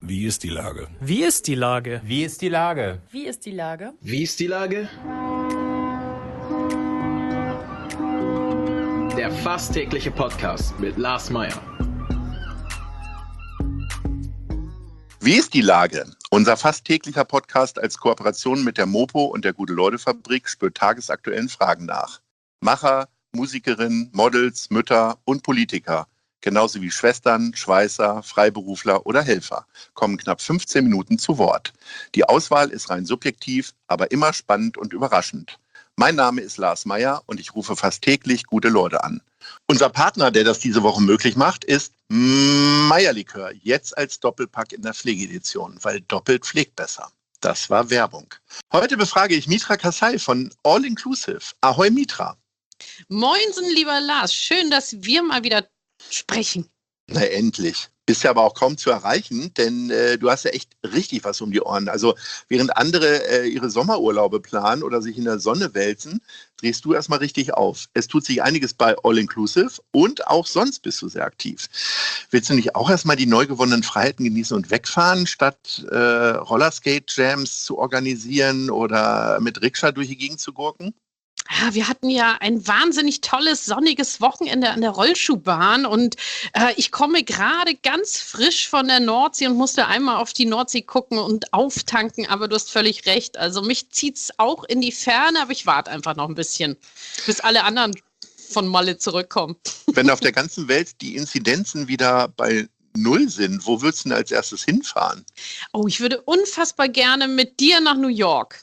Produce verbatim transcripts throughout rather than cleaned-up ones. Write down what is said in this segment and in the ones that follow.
Wie ist die Lage? Wie ist die Lage? Wie ist die Lage? Wie ist die Lage? Wie ist die Lage? Der fast tägliche Podcast mit Lars Meyer. Wie ist die Lage? Unser fast täglicher Podcast als Kooperation mit der Mopo und der Gute-Leute-Fabrik spürt tagesaktuellen Fragen nach. Macher, Musikerinnen, Models, Mütter und Politiker, genauso wie Schwestern, Schweißer, Freiberufler oder Helfer, kommen knapp fünfzehn Minuten zu Wort. Die Auswahl ist rein subjektiv, aber immer spannend und überraschend. Mein Name ist Lars Meyer und ich rufe fast täglich gute Leute an. Unser Partner, der das diese Woche möglich macht, ist Meyer-Likör, jetzt als Doppelpack in der Pflegedition, weil doppelt pflegt besser. Das war Werbung. Heute befrage ich Mitra Kasai von All Inclusive. Ahoi Mitra. Moinsen, lieber Lars. Schön, dass wir mal wieder sprechen. Na endlich. Bist ja aber auch kaum zu erreichen, denn äh, du hast ja echt richtig was um die Ohren. Also während andere äh, ihre Sommerurlaube planen oder sich in der Sonne wälzen, drehst du erstmal richtig auf. Es tut sich einiges bei All Inclusive und auch sonst bist du sehr aktiv. Willst du nicht auch erstmal die neu gewonnenen Freiheiten genießen und wegfahren, statt äh, Rollerskate-Jams zu organisieren oder mit Rikscha durch die Gegend zu gurken? Ja, wir hatten ja ein wahnsinnig tolles, sonniges Wochenende an der Rollschuhbahn und äh, ich komme gerade ganz frisch von der Nordsee und musste einmal auf die Nordsee gucken und auftanken, aber du hast völlig recht. Also mich zieht's auch in die Ferne, aber ich warte einfach noch ein bisschen, bis alle anderen von Malle zurückkommen. Wenn auf der ganzen Welt die Inzidenzen wieder bei Null sind, wo würdest du denn als erstes hinfahren? Oh, ich würde unfassbar gerne mit dir nach New York.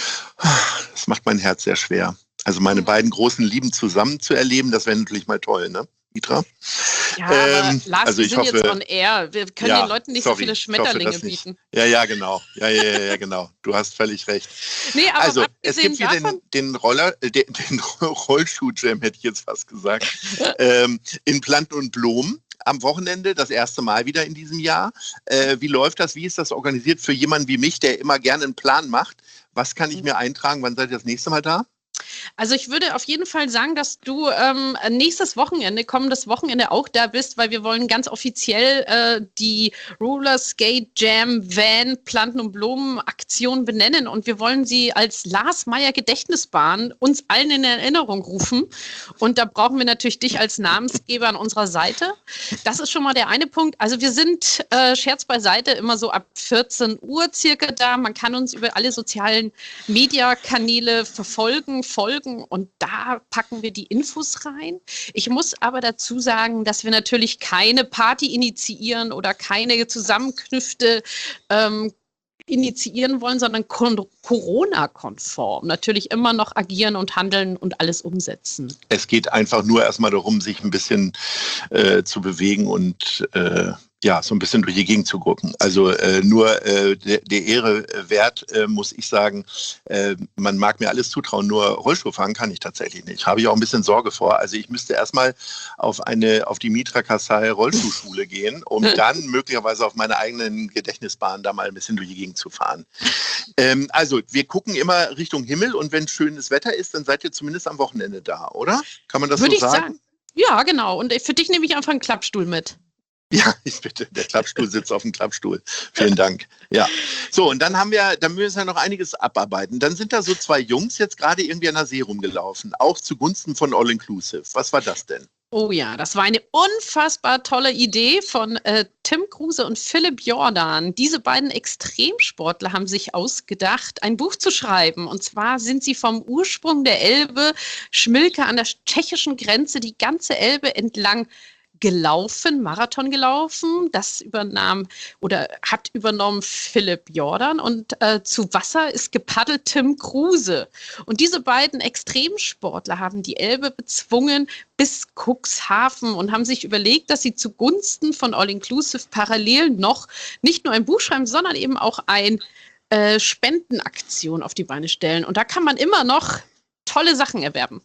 Das macht mein Herz sehr schwer. Also meine beiden großen Lieben zusammen zu erleben, das wäre natürlich mal toll, ne, Mitra? Ja, ähm, aber Lars, also wir ich sind hoffe, jetzt on air. Wir können ja, den Leuten nicht sorry, so viele Schmetterlinge bieten. Ja, ja, genau. Ja, ja, ja, ja, genau. Du hast völlig recht. Nee, aber also es gibt hier davon, den, den Roller, äh, den, den Rollschuh-Jam, hätte ich jetzt fast gesagt, ähm, in Planten und Blumen. Am Wochenende, das erste Mal wieder in diesem Jahr. Äh, wie läuft das? Wie ist das organisiert für jemanden wie mich, der immer gerne einen Plan macht? Was kann ich mir eintragen? Wann seid ihr das nächste Mal da? Also ich würde auf jeden Fall sagen, dass du ähm, nächstes Wochenende, kommendes Wochenende auch da bist, weil wir wollen ganz offiziell äh, die Roller Skate Jam Van Planten und Blumen Aktion benennen und wir wollen sie als Lars Meyer Gedächtnisbahn uns allen in Erinnerung rufen und da brauchen wir natürlich dich als Namensgeber an unserer Seite. Das ist schon mal der eine Punkt. Also wir sind, äh, Scherz beiseite, immer so ab vierzehn Uhr circa da. Man kann uns über alle sozialen Media-Kanäle verfolgen, folgen und da packen wir die Infos rein. Ich muss aber dazu sagen, dass wir natürlich keine Party initiieren oder keine Zusammenkünfte ähm, initiieren wollen, sondern kon- Corona-konform natürlich immer noch agieren und handeln und alles umsetzen. Es geht einfach nur erstmal darum, sich ein bisschen äh, zu bewegen und äh, ja, so ein bisschen durch die Gegend zu gucken. Also äh, nur äh, der, der Ehre wert, äh, muss ich sagen, äh, man mag mir alles zutrauen, nur Rollschuh fahren kann ich tatsächlich nicht. Habe ich auch ein bisschen Sorge vor. Also ich müsste erstmal auf eine auf die Mitra Kasai Rollschuhschule gehen, um dann möglicherweise auf meine eigenen Gedächtnisbahn da mal ein bisschen durch die Gegend zu fahren. Ähm, also wir gucken immer Richtung Himmel und wenn schönes Wetter ist, dann seid ihr zumindest am Wochenende da, oder? Kann man das Würde so ich sagen? sagen? Ja, genau. Und für dich nehme ich einfach einen Klappstuhl mit. Ja, ich bitte, der Klappstuhl sitzt auf dem Klappstuhl. Vielen Dank. Ja. So, und dann haben wir, dann müssen wir noch einiges abarbeiten. Dann sind da so zwei Jungs jetzt gerade irgendwie an der See rumgelaufen, auch zugunsten von All Inclusive. Was war das denn? Oh ja, das war eine unfassbar tolle Idee von äh, Tim Kruse und Philipp Jordan. Diese beiden Extremsportler haben sich ausgedacht, ein Buch zu schreiben. Und zwar sind sie vom Ursprung der Elbe, Schmilke an der tschechischen Grenze, die ganze Elbe entlang gelaufen, Marathon gelaufen. Das übernahm oder hat übernommen Philipp Jordan und äh, zu Wasser ist gepaddelt Tim Kruse. Und diese beiden Extremsportler haben die Elbe bezwungen bis Cuxhaven und haben sich überlegt, dass sie zugunsten von All Inclusive parallel noch nicht nur ein Buch schreiben, sondern eben auch ein äh, Spendenaktion auf die Beine stellen. Und da kann man immer noch tolle Sachen erwerben.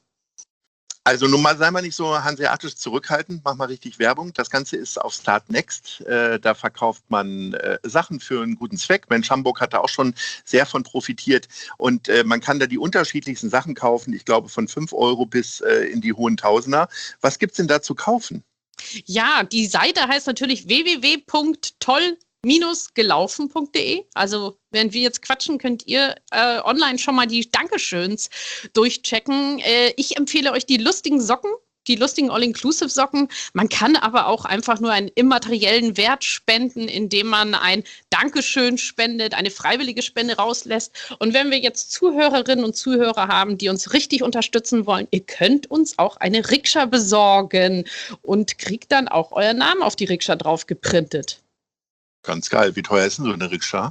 Also nun mal sei mal nicht so hanseatisch zurückhaltend, mach mal richtig Werbung. Das Ganze ist auf Start Next. Äh, da verkauft man äh, Sachen für einen guten Zweck. Mensch, Hamburg hat da auch schon sehr von profitiert. Und äh, man kann da die unterschiedlichsten Sachen kaufen. Ich glaube von fünf Euro bis äh, in die hohen Tausender. Was gibt's denn da zu kaufen? Ja, die Seite heißt natürlich w w w punkt toll gelaufen punkt de. Also während wir jetzt quatschen, könnt ihr äh, online schon mal die Dankeschöns durchchecken. Äh, ich empfehle euch die lustigen Socken. Die lustigen All-Inclusive-Socken. Man kann aber auch einfach nur einen immateriellen Wert spenden, indem man ein Dankeschön spendet, eine freiwillige Spende rauslässt. Und wenn wir jetzt Zuhörerinnen und Zuhörer haben, die uns richtig unterstützen wollen, ihr könnt uns auch eine Rikscha besorgen und kriegt dann auch euren Namen auf die Rikscha drauf geprintet. Ganz geil. Wie teuer ist denn so eine Rikscha?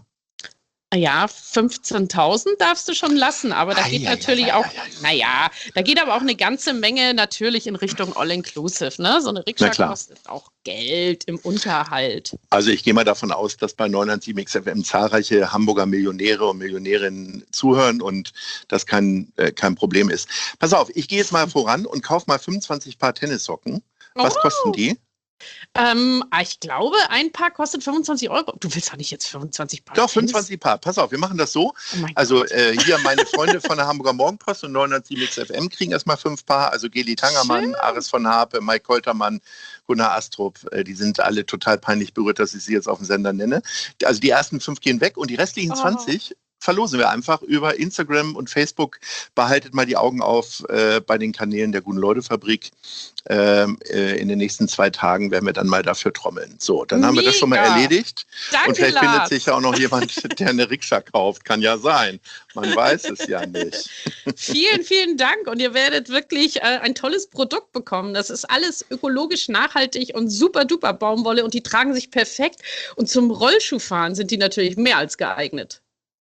Ja, fünfzehntausend darfst du schon lassen, aber da Ei, geht ei, natürlich ei, auch, ei, ei. naja, da geht aber auch eine ganze Menge natürlich in Richtung All-Inclusive, ne? So eine Rikscha Na klar. kostet auch Geld im Unterhalt. Also ich gehe mal davon aus, dass bei neunundneunzig X F M zahlreiche Hamburger Millionäre und Millionärinnen zuhören und das kein, äh, kein Problem ist. Pass auf, ich gehe jetzt mal voran und kaufe mal fünfundzwanzig Paar Tennissocken. Was Oh. kosten die? Ähm, ich glaube, ein Paar kostet fünfundzwanzig Euro. Du willst doch nicht jetzt fünfundzwanzig Paar. Doch, fünfundzwanzig Paar. Pass auf, wir machen das so. Oh mein Also Gott. äh, hier meine Freunde von der Hamburger Morgenpost und neunundneunzig X F M kriegen erstmal fünf Paar. Also Geli Tangermann, Schön. Aris von Harpe, Mike Koltermann, Gunnar Astrup. Äh, die sind alle total peinlich berührt, dass ich sie jetzt auf dem Sender nenne. Also die ersten fünf gehen weg und die restlichen Oh. zwanzig verlosen wir einfach über Instagram und Facebook. Behaltet mal die Augen auf äh, bei den Kanälen der Guten-Leute-Fabrik. Ähm, äh, in den nächsten zwei Tagen werden wir dann mal dafür trommeln. So, dann haben wir das schon mal Mega. erledigt. Danke, Und vielleicht Lars. findet sich ja auch noch jemand, der eine Rikscha kauft. Kann ja sein. Man weiß es ja nicht. Vielen, vielen Dank und ihr werdet wirklich äh, ein tolles Produkt bekommen. Das ist alles ökologisch nachhaltig und super duper Baumwolle und die tragen sich perfekt. Und zum Rollschuhfahren sind die natürlich mehr als geeignet.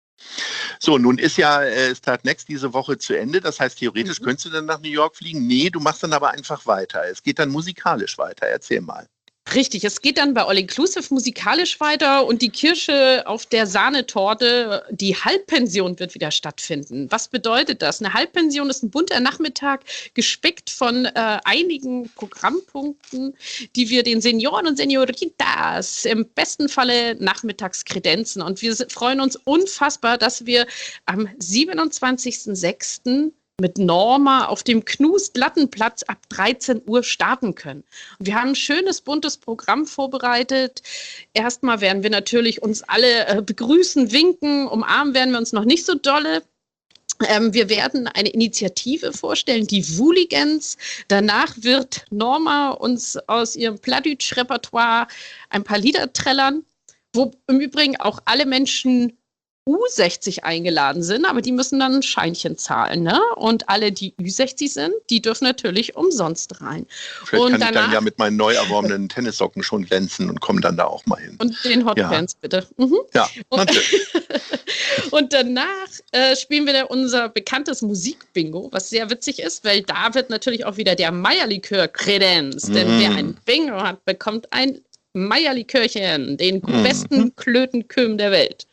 So, nun ist ja äh, Start Next diese Woche zu Ende. Das heißt, theoretisch Mhm. könntest du dann nach New York fliegen. Nee, du machst dann aber einfach weiter. Es geht dann musikalisch weiter. Erzähl mal. Richtig, es geht dann bei All Inclusive musikalisch weiter und die Kirsche auf der Sahnetorte, die Halbpension wird wieder stattfinden. Was bedeutet das? Eine Halbpension ist ein bunter Nachmittag, gespickt von äh, einigen Programmpunkten, die wir den Senioren und Senioritas im besten Falle nachmittags kredenzen. Und wir se- freuen uns unfassbar, dass wir am siebenundzwanzigsten sechsten mit Norma auf dem Knust-Lattenplatz ab dreizehn Uhr starten können. Und wir haben ein schönes, buntes Programm vorbereitet. Erstmal werden wir natürlich uns alle äh, begrüßen, winken, umarmen werden wir uns noch nicht so dolle. Ähm, wir werden eine Initiative vorstellen, die Wooligans. Danach wird Norma uns aus ihrem Plattdeutsch-Repertoire ein paar Lieder trällern, wo im Übrigen auch alle Menschen U sechzig eingeladen sind, aber die müssen dann ein Scheinchen zahlen, ne? Und alle, die Ü sechzig sind, die dürfen natürlich umsonst rein. Vielleicht Und kann ich dann danach- ja mit meinen neu erworbenen Tennissocken schon glänzen und komme dann da auch mal hin. Und den Hotpants bitte. Mhm. Ja, Und- natürlich. Und danach äh, spielen wir da unser bekanntes Musikbingo, was sehr witzig ist, weil da wird natürlich auch wieder der Meierlikör kredenzt. Denn Mm. wer ein Bingo hat, bekommt ein Meierlikörchen, den Mhm. besten Klötenküm der Welt.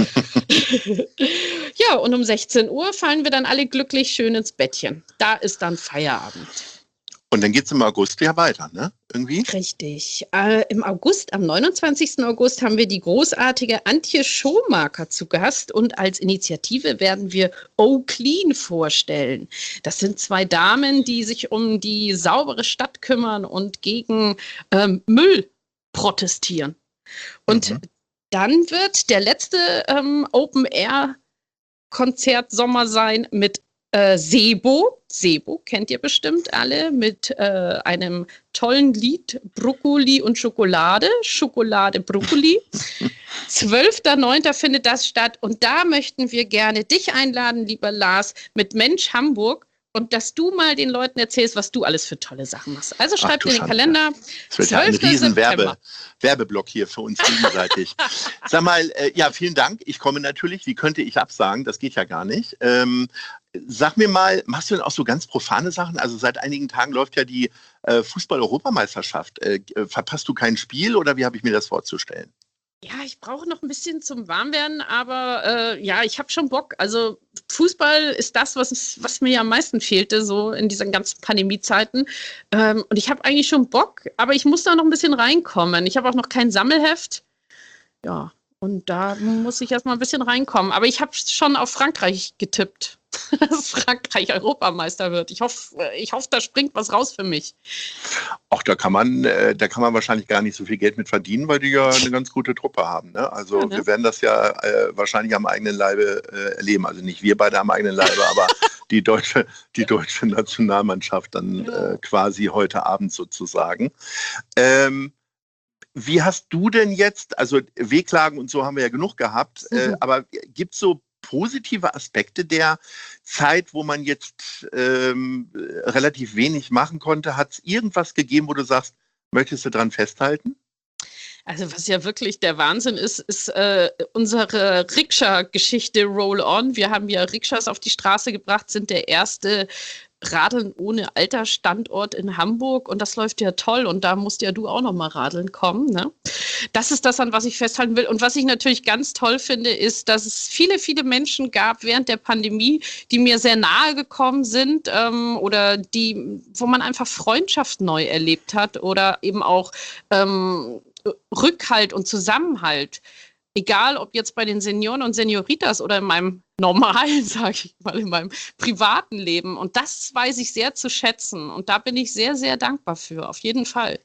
Ja, und um sechzehn Uhr fallen wir dann alle glücklich schön ins Bettchen. Da ist dann Feierabend. Und dann geht es im August ja weiter, ne? Irgendwie? Richtig. Äh, Im August, am neunundzwanzigsten August, haben wir die großartige Antje Schomaker zu Gast und als Initiative werden wir Oh Clean vorstellen. Das sind zwei Damen, die sich um die saubere Stadt kümmern und gegen ähm, Müll protestieren. Und Mhm. dann wird der letzte ähm, Open-Air-Konzert-Sommer sein mit äh, Sebo. Sebo kennt ihr bestimmt alle mit äh, einem tollen Lied Brokkoli und Schokolade. Schokolade, Brokkoli. zwölfter neunter findet das statt und da möchten wir gerne dich einladen, lieber Lars, mit Mensch Hamburg und dass du mal den Leuten erzählst, was du alles für tolle Sachen machst. Also Ach schreib du dir den Schande. Kalender. Es wird ja ein zwölfter riesen September. Werbe, Werbeblock hier für uns gegenseitig. Sag mal, äh, ja, vielen Dank. Ich komme natürlich. Wie könnte ich absagen? Das geht ja gar nicht. Ähm, sag mir mal, machst du denn auch so ganz profane Sachen? Also seit einigen Tagen läuft ja die äh, Fußball-Europameisterschaft. Äh, äh, verpasst du kein Spiel oder wie habe ich mir das vorzustellen? Ja, ich brauche noch ein bisschen zum Warmwerden, aber äh, ja, ich habe schon Bock. Also Fußball ist das, was, was mir ja am meisten fehlte, so in diesen ganzen Pandemiezeiten. Ähm, und ich habe eigentlich schon Bock, aber ich muss da noch ein bisschen reinkommen. Ich habe auch noch kein Sammelheft. Ja, und da muss ich erst mal ein bisschen reinkommen. Aber ich habe schon auf Frankreich getippt. dass Frankreich Europameister wird. Ich hoffe, ich hoffe, da springt was raus für mich. Auch da kann man, äh, da kann man wahrscheinlich gar nicht so viel Geld mit verdienen, weil die ja eine ganz gute Truppe haben. Ne? Also ja, ne? Wir werden das ja äh, wahrscheinlich am eigenen Leibe äh, erleben. Also nicht wir beide am eigenen Leibe, aber die deutsche, die deutsche Nationalmannschaft dann ja. äh, quasi heute Abend sozusagen. Ähm, Wie hast du denn jetzt, also Wehklagen und so haben wir ja genug gehabt, mhm. äh, aber gibt es so positive Aspekte der Zeit, wo man jetzt ähm, relativ wenig machen konnte? Hat es irgendwas gegeben, wo du sagst, möchtest du dran festhalten? Also was ja wirklich der Wahnsinn ist, ist äh, unsere Rikscha-Geschichte Roll-On. Wir haben ja Rikschas auf die Straße gebracht, sind der erste Radeln ohne Alter-Standort in Hamburg und das läuft ja toll und da musst ja du auch noch mal radeln kommen. Ne? Das ist das, an was ich festhalten will. Und was ich natürlich ganz toll finde, ist, dass es viele, viele Menschen gab während der Pandemie, die mir sehr nahe gekommen sind ähm, oder die, wo man einfach Freundschaft neu erlebt hat oder eben auch ähm, Rückhalt und Zusammenhalt. Egal, ob jetzt bei den Senioren und Senioritas oder in meinem normalen, sage ich mal, in meinem privaten Leben. Und das weiß ich sehr zu schätzen. Und da bin ich sehr, sehr dankbar für, auf jeden Fall.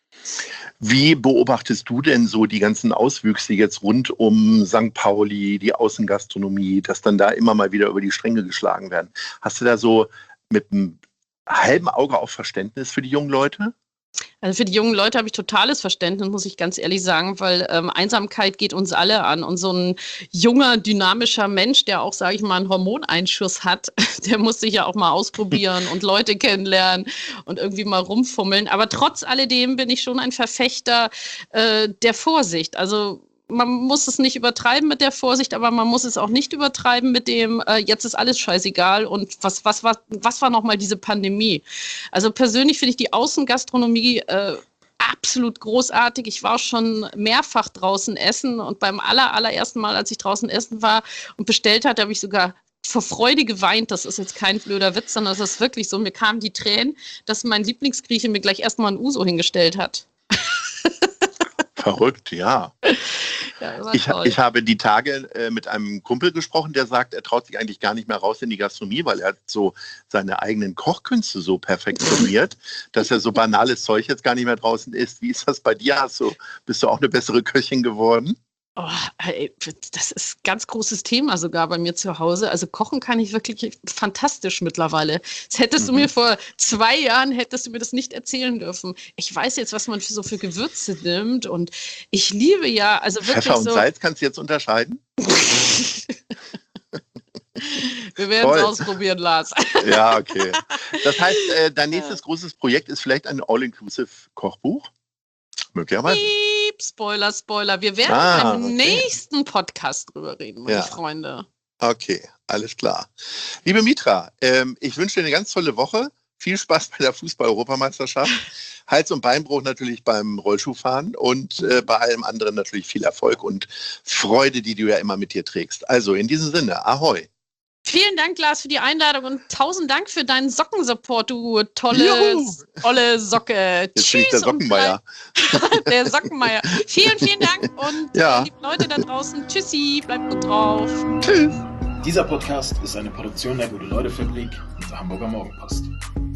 Wie beobachtest du denn so die ganzen Auswüchse jetzt rund um Sankt Pauli, die Außengastronomie, dass dann da immer mal wieder über die Stränge geschlagen werden? Hast du da so mit einem halben Auge auch Verständnis für die jungen Leute? Also für die jungen Leute habe ich totales Verständnis, muss ich ganz ehrlich sagen, weil ähm, Einsamkeit geht uns alle an. Und so ein junger, dynamischer Mensch, der auch, sage ich mal, einen Hormoneinschuss hat, der muss sich ja auch mal ausprobieren und Leute kennenlernen und irgendwie mal rumfummeln. Aber trotz alledem bin ich schon ein Verfechter äh, der Vorsicht. Also man muss es nicht übertreiben mit der Vorsicht, aber man muss es auch nicht übertreiben mit dem, äh, jetzt ist alles scheißegal und was, was, was, was war nochmal diese Pandemie? Also persönlich finde ich die Außengastronomie äh, absolut großartig. Ich war schon mehrfach draußen essen und beim aller, allerersten Mal, als ich draußen essen war und bestellt hatte, habe ich sogar vor Freude geweint. Das ist jetzt kein blöder Witz, sondern das ist wirklich so. Mir kamen die Tränen, dass mein Lieblingsgrieche mir gleich erstmal ein Uso hingestellt hat. Verrückt, ja. Ja, ich, ich habe die Tage äh, mit einem Kumpel gesprochen, der sagt, er traut sich eigentlich gar nicht mehr raus in die Gastronomie, weil er hat so seine eigenen Kochkünste so perfektioniert, dass er so banales Zeug jetzt gar nicht mehr draußen isst. Wie ist das bei dir? Hast du, bist du auch eine bessere Köchin geworden? Oh, ey, das ist ein ganz großes Thema sogar bei mir zu Hause. Also kochen kann ich wirklich fantastisch mittlerweile. Das hättest mhm. du mir vor zwei Jahren, hättest du mir das nicht erzählen dürfen. Ich weiß jetzt, was man für, so für Gewürze nimmt und ich liebe ja, also wirklich Pfeffer und so Salz kannst du jetzt unterscheiden? Wir werden es ausprobieren, Lars. Ja, okay. Das heißt, äh, dein nächstes großes Projekt ist vielleicht ein All-Inclusive-Kochbuch? Möglicherweise. Piep, Spoiler, Spoiler. Wir werden ah, beim okay. nächsten Podcast drüber reden, meine ja. Freunde. Okay, alles klar. Liebe Mitra, ähm, ich wünsche dir eine ganz tolle Woche. Viel Spaß bei der Fußball-Europameisterschaft. Hals- und Beinbruch natürlich beim Rollschuhfahren und äh, bei allem anderen natürlich viel Erfolg und Freude, die du ja immer mit dir trägst. Also in diesem Sinne, ahoi. Vielen Dank, Lars, für die Einladung und tausend Dank für deinen Sockensupport, du tolle, tolle Socke. Jetzt Tschüss. bin ich der Sockenmeier. Der Sockenmeier. Vielen, vielen Dank und ja. äh, liebe Leute da draußen, tschüssi, bleibt gut drauf. Tschüss. Dieser Podcast ist eine Produktion der Gute-Leute-Fabrik und der Hamburger Morgenpost.